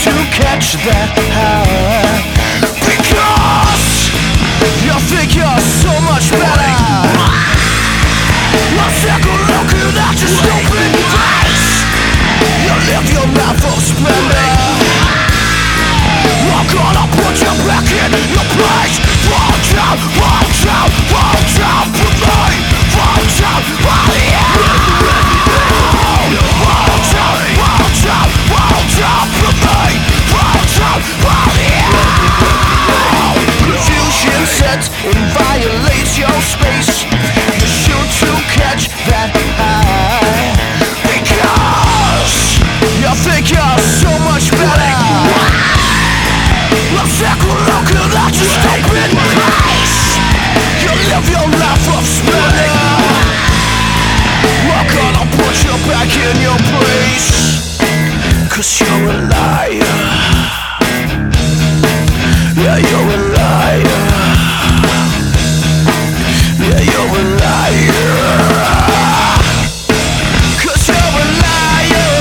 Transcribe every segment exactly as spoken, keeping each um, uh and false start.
to catch that high, because you think you're so much better. One second looking at your stupid face, you live your life of splendor. I'm gonna put you back in your place. Fall down, fall down, fall down for me. Fall down, fall down. Fall down, fall down, fall down for me. Fall down, fall down. Confusion sets and violates your space. You shoot to catch that high, because you think you're so much better. I'm sick of looking at your stupid face. You live your life of splendor. I'm gonna put you back in your place, 'cause you're a liar. Yeah, you're a liar. Yeah, you're a liar. 'Cause you're a liar.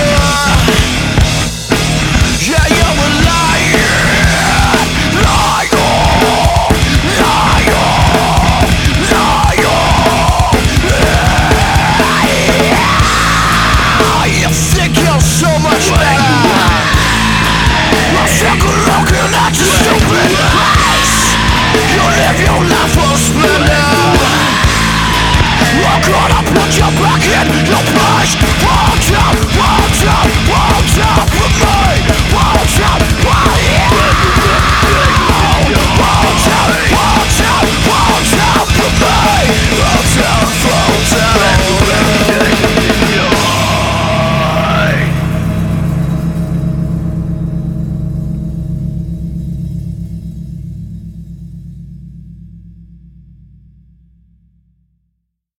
Yeah, you're a liar. Looking at your stupid face, you live your life of splendor. I'm gonna put you back in your place. Fall down, fall down, fall down for me.